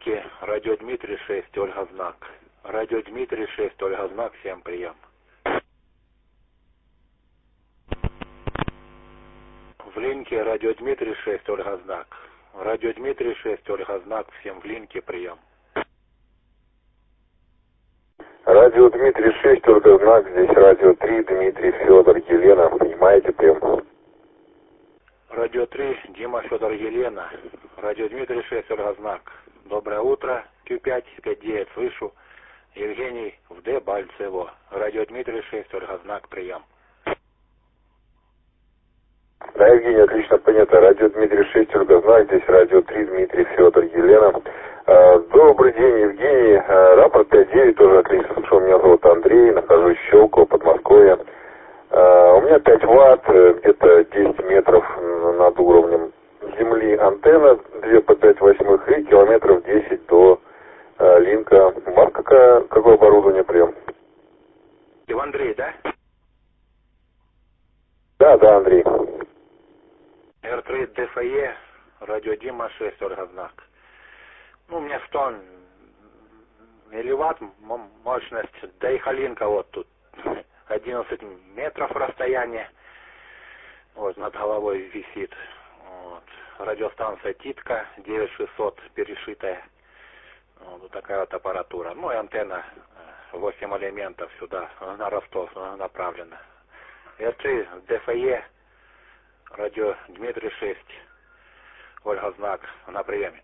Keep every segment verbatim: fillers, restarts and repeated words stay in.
Линке радио Дмитрий шесть, Ольга Знак. Радио Дмитрий шесть, Ольга Знак, всем прием. В Линке радио Дмитрий шесть, Ольга Знак. Радио Дмитрий шесть, Ольга Знак, всем в Линке прием. Радио Дмитрий шесть, Ольга Знак, здесь радио три, Дмитрий, Федор, Елена. Понимаете, прием? Радио три, Дима, Федор, Елена. Радио Дмитрий шесть, Ольга Знак. Доброе утро, Q пять, пять девять, слышу. Евгений, в Д, Бальцево. Радио Дмитрий шесть, Ольга Знак, прием. Да, Евгений, отлично понято. Радио Дмитрий шесть, Ольга Знак, здесь радио три, Дмитрий, Федор, Елена. Добрый день, Евгений. Рапорт пять девять, тоже отлично. Слушал, меня зовут Андрей, нахожусь в Щелково, Подмосковье. У меня пять ватт, где-то десять метров над уровнем земли антенна, две по пять восьмых и километров десять до э, линка. Марка какая, какое оборудование, прием? Ив Андрей, да? Да, да, Андрей. эр три дэ эф е, радио Дима шесть, Ольга Знак. Ну, у меня сто милливатт мощность, да и Халинка вот тут. одиннадцать метров расстояние. Вот, над головой висит. Вот. Радиостанция Титка девять шестьсот перешитая. Вот такая вот аппаратура. Ну и антенна восемь элементов сюда на Ростов направлена. эр три дэ эф е, радио Дмитрий шесть, Ольга Знак, на приеме.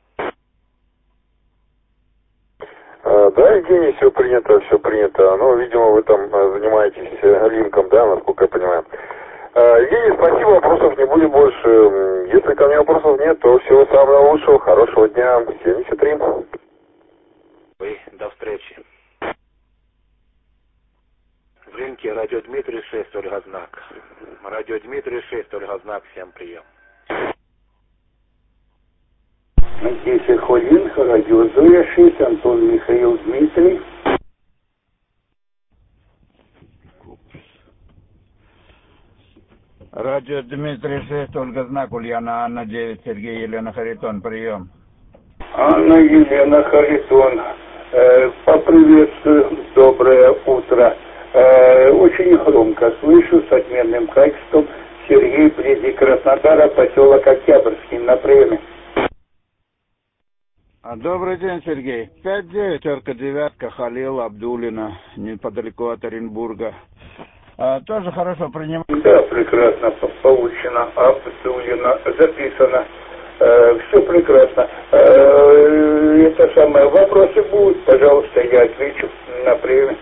Да, Евгений, все принято, все принято. Ну, видимо, вы там занимаетесь линком, да, насколько я понимаю. Евгений, спасибо, вопросов не будет больше. Если ко мне вопросов нет, то всего самого лучшего, хорошего дня. семьдесят три. Вы, до встречи. В Линке радио Дмитрий шесть, Ольга Знак. Радио Дмитрий шесть, Ольга Знак, всем прием. Здесь Эхолин, радио Зоя шесть, Антон, Михаил, Дмитрий. Радио Дмитрий шесть, Ольга Знак, Ульяна, Анна девять, Сергей, Елена, Харитон, прием. Анна, Елена, Харитон, э, поприветствую, доброе утро. Э, очень громко слышу, с отменным качеством. Сергей, вблизи Краснодара, поселок Октябрьский, на приеме. Добрый день, Сергей. пять девять, Орка девятка, Халил, Абдулина, неподалеку от Оренбурга. А, тоже хорошо принимаю. Да, прекрасно получено, Абдулина записано. Э, все прекрасно. Э, это самое, вопросы будут, пожалуйста, я отвечу на приеме.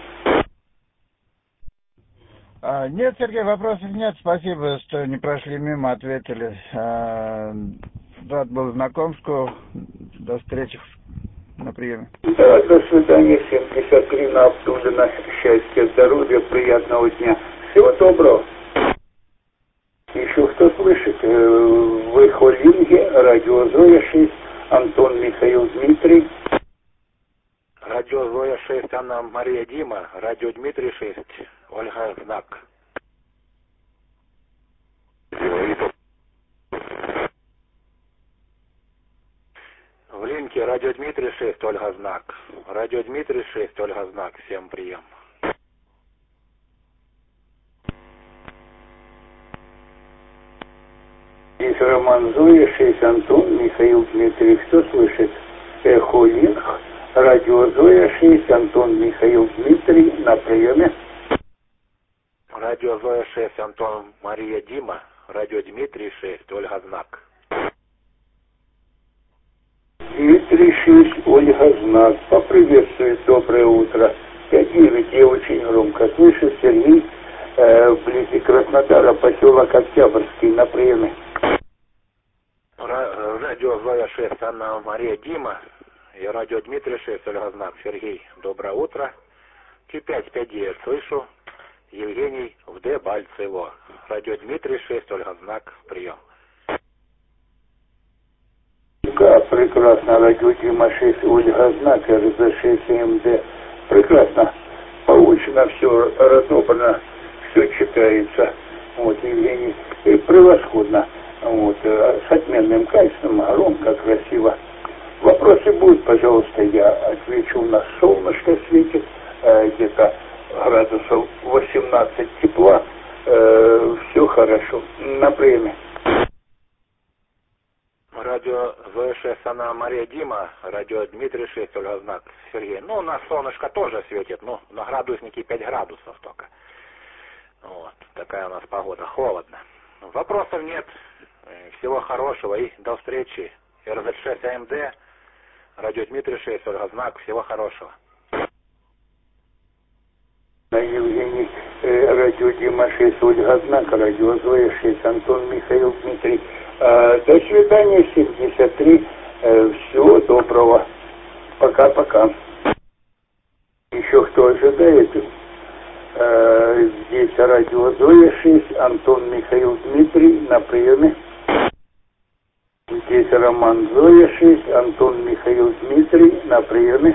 А, нет, Сергей, вопросов нет. Спасибо, что не прошли мимо, ответили. А, рад был знакомству. До встречи на приеме. Да, до свидания. семьдесят три на Абдулина. Счастья, здоровья, приятного дня. Всего доброго. Еще кто слышит? В Эхолинге, радио Зоя шесть, Антон, Михаил, Дмитрий. Радио Зоя шесть, Анна, Мария, Дима. Радио Дмитрий шесть, Ольга Знак. В Линке радио Дмитрий шесть, Ольга Знак. Радио Дмитрий шесть, Ольга Знак. Всем прием. Здесь Роман Зоя шесть, Антон, Михаил, Дмитрий. Кто слышит? Эхолинг, радио Зоя шесть, Антон, Михаил, Дмитрий. На приеме. Радио Зоя шесть, Антон, Мария, Дима. Радио Дмитрий шесть, Ольга Знак. Дмитрий шесть, Ольга Знак. Поприветствую, доброе утро. пять девять, я очень громко слышу. Сергей, э, вблизи Краснодара, поселок Октябрьский, на приеме. Радио Зоя шесть, Анна, Мария, Дима. И радио Дмитрий шесть, Ольга Знак. Сергей, доброе утро. Q пять, пять девять, слышу. Евгений, в Д, Бальцево. Радио Дмитрий шесть, Ольга Знак, прием. Да, прекрасно. Радио Дима шесть, Ольга Знак, эр зэ шесть эм дэ. Прекрасно. Получено все, разобрано, все читается. Вот, Евгений, и превосходно. Вот, с отменным качеством, громко, красиво. Вопросы будут, пожалуйста, я отвечу. У нас солнышко светит, э, где-то градусов восемнадцать тепла, э, все хорошо. На приеме. Радио ВШС она Мария Дима, радио Дмитрий шесть, Ольга Знак Сергей. Ну, у нас солнышко тоже светит, ну, на градуснике пять градусов только. Вот, такая у нас погода, холодно. Вопросов нет, всего хорошего и до встречи. эр зет шесть а эм дэ, радио Дмитрий шесть, Ольга Знак, всего хорошего. Евгений, э, радио Дима шесть, Ольга Знак, радио Зоя шесть, Антон Михаил Дмитрий. Э, до свидания, семьдесят три. Э, всего доброго. Пока-пока. Еще кто ожидает? Э, здесь радио Зоя шесть, Антон Михаил Дмитрий на приеме. Здесь Роман Зоя шесть, Антон Михаил Дмитрий на приеме.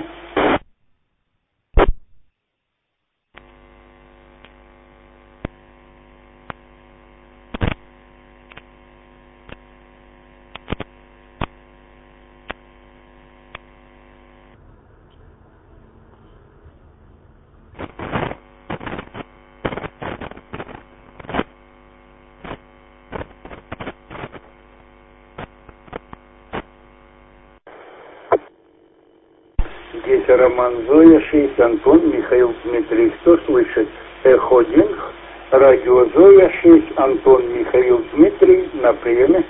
Здесь Роман Зоя шесть, Антон Михаил Дмитрий. Кто слышит? Эхо Динг, радио Зоя шесть, Антон Михаил Дмитрий на приеме.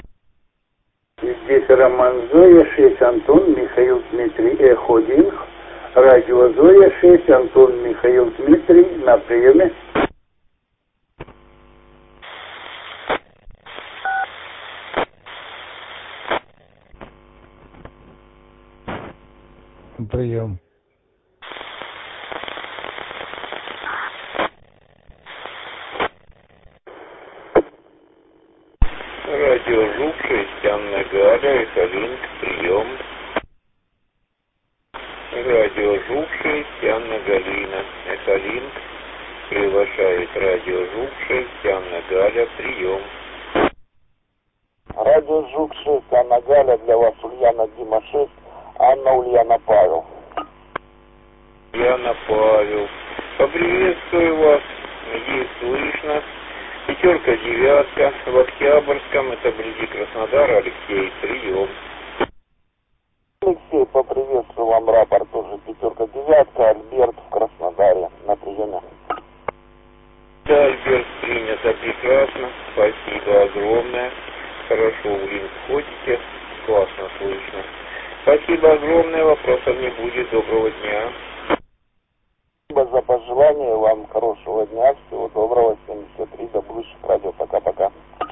Здесь Роман Зоя шесть, Антон Михаил Дмитрий. Эхо Динг, радио Зоя шесть, Антон Михаил Дмитрий на приеме. Прием. Радио Жук шесть, Анна Галя, Эхолинг, прием. Радио Жук шесть, Анна Галина, Эхолинг, приглашает радио Жук шесть, Анна Галя, прием. Радио Жук шесть, Анна Галя, для вас Ульяна Дима шесть, Анна Ульяна Павел. Ульяна Павел, поприветствую вас, есть слышно. Пятерка, девятка, в Октябрьском, это вблизи Краснодара, Алексей, прием. Алексей, поприветствую вам рапорт, тоже пятерка, девятка, Альберт в Краснодаре, на приеме. Да, Альберт, принято, прекрасно, спасибо огромное, хорошо в линк входите, классно слышно. Спасибо огромное, вопросов не будет, доброго дня. Спасибо за пожелание, вам хорошего дня, всего доброго, семьдесят три, до будущих радио, пока-пока.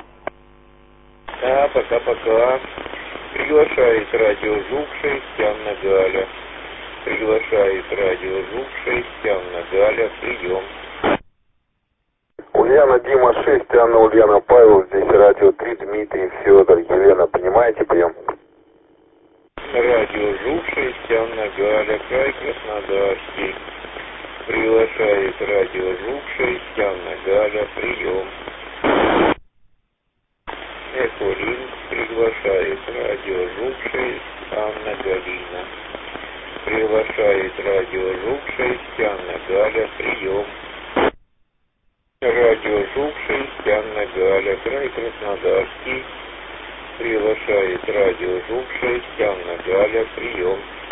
Да, пока-пока. Приглашает радио Жук шесть, Анна Галя. Приглашает радио Жук шесть, Анна Галя, прием. Ульяна Дима шесть, Анна Ульяна Павел, здесь радио три, Дмитрий, Федор, Елена, понимаете прием? Радио Жук шесть, Анна Галя, край Краснодарский. Приглашает радио Жук шесть, Анна Галя, прием. Эхолинг приглашает радио Жук шесть, Анна Галина. Приглашает радио Жук шесть, Анна Галя, прием. Радио Жук шесть, Анна Галя, край Краснодарский. Приглашает радио Жук шесть, Анна Галя, прием.